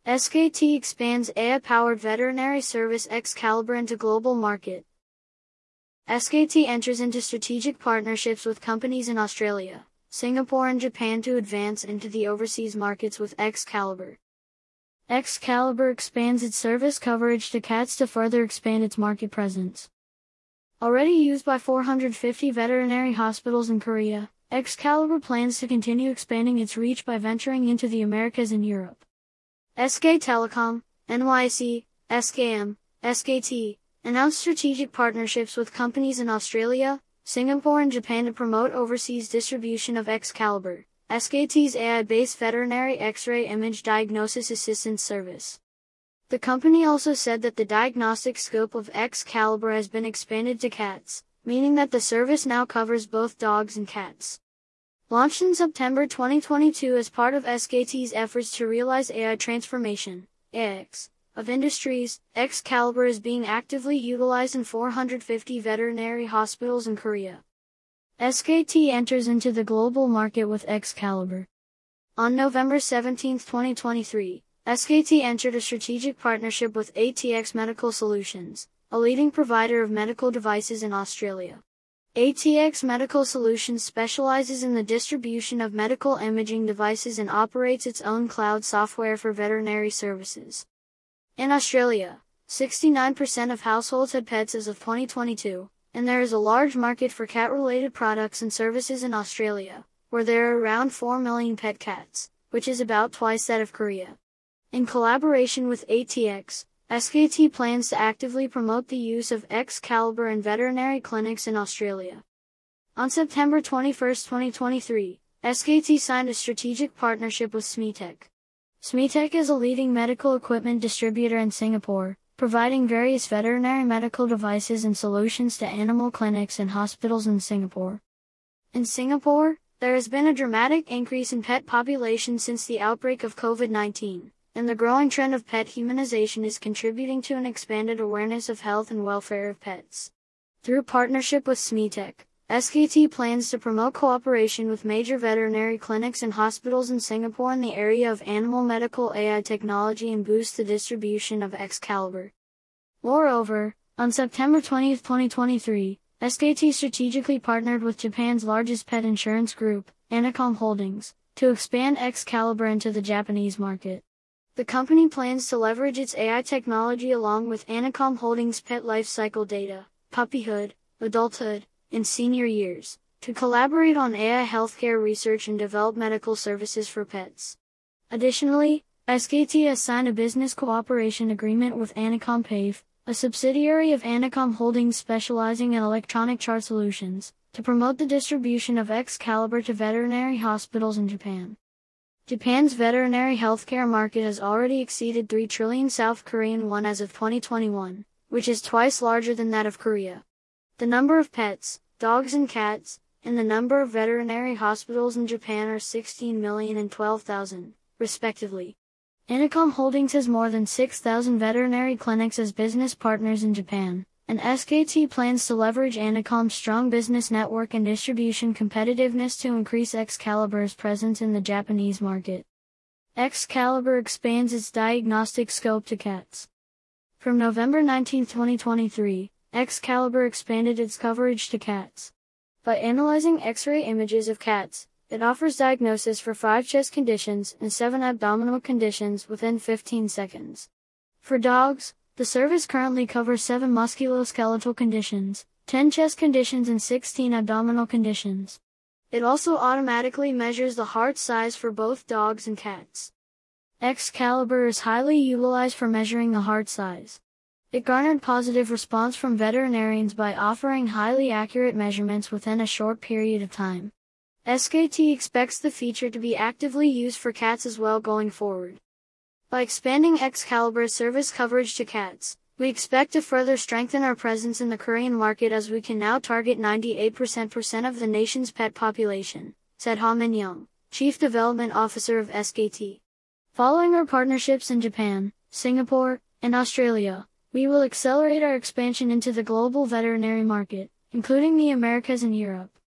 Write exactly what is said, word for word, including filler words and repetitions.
S K T expands A I-powered veterinary service Excalibur into global market. S K T enters into strategic partnerships with companies in Australia, Singapore and Japan to advance into the overseas markets with Excalibur. Excalibur expands its service coverage to cats to further expand its market presence. Already used by four hundred fifty veterinary hospitals in Korea, Excalibur plans to continue expanding its reach by venturing into the Americas and Europe. S K Telecom, N Y C, S K M, S K T, announced strategic partnerships with companies in Australia, Singapore and Japan to promote overseas distribution of Excalibur, S K T's A I-based veterinary X-ray image diagnosis assistance service. The company also said that the diagnostic scope of Excalibur has been expanded to cats, meaning that the service now covers both dogs and cats. Launched in September twenty twenty-two as part of S K T's efforts to realize A I transformation, A X, of industries, Excalibur is being actively utilized in four hundred fifty veterinary hospitals in Korea. S K T enters into the global market with Excalibur. On November seventeenth twenty twenty-three, S K T entered a strategic partnership with A T X Medical Solutions, a leading provider of medical devices in Australia. A T X Medical Solutions specializes in the distribution of medical imaging devices and operates its own cloud software for veterinary services. In Australia, sixty-nine percent of households had pets as of twenty twenty-two, and there is a large market for cat-related products and services in Australia, where there are around four million pet cats, which is about twice that of Korea. In collaboration with A T X, S K T plans to actively promote the use of Excalibur in veterinary clinics in Australia. On September twenty-first twenty twenty-three, S K T signed a strategic partnership with Smeatech. Smeatech is a leading medical equipment distributor in Singapore, providing various veterinary medical devices and solutions to animal clinics and hospitals in Singapore. In Singapore, there has been a dramatic increase in pet population since the outbreak of COVID nineteen. And the growing trend of pet humanization is contributing to an expanded awareness of health and welfare of pets. Through partnership with Smeatech, S K T plans to promote cooperation with major veterinary clinics and hospitals in Singapore in the area of animal medical A I technology and boost the distribution of Excalibur. Moreover, on September twentieth twenty twenty-three, S K T strategically partnered with Japan's largest pet insurance group, Anacom Holdings, to expand Excalibur into the Japanese market. The company plans to leverage its A I technology along with Anacom Holdings' pet life cycle data, puppyhood, adulthood, and senior years, to collaborate on A I healthcare research and develop medical services for pets. Additionally, S K T has signed a business cooperation agreement with Anacom Pave, a subsidiary of Anacom Holdings specializing in electronic chart solutions, to promote the distribution of Excalibur to veterinary hospitals in Japan. Japan's veterinary healthcare market has already exceeded three trillion South Korean won as of twenty twenty-one, which is twice larger than that of Korea. The number of pets, dogs and cats, and the number of veterinary hospitals in Japan are sixteen million and twelve thousand, respectively. Anacom Holdings has more than six thousand veterinary clinics as business partners in Japan, and S K T plans to leverage Anacom's strong business network and distribution competitiveness to increase Excalibur's presence in the Japanese market. Excalibur expands its diagnostic scope to cats. From November nineteenth twenty twenty-three, Excalibur expanded its coverage to cats. By analyzing X-ray images of cats, it offers diagnosis for five chest conditions and seven abdominal conditions within fifteen seconds. For dogs, the service currently covers seven musculoskeletal conditions, ten chest conditions and sixteen abdominal conditions. It also automatically measures the heart size for both dogs and cats. Excalibur is highly utilized for measuring the heart size. It garnered positive response from veterinarians by offering highly accurate measurements within a short period of time. S K T expects the feature to be actively used for cats as well going forward. By expanding Excalibur's service coverage to cats, we expect to further strengthen our presence in the Korean market as we can now target ninety-eight percent of the nation's pet population, said Ha Min-young, Chief Development Officer of S K T. Following our partnerships in Japan, Singapore, and Australia, we will accelerate our expansion into the global veterinary market, including the Americas and Europe.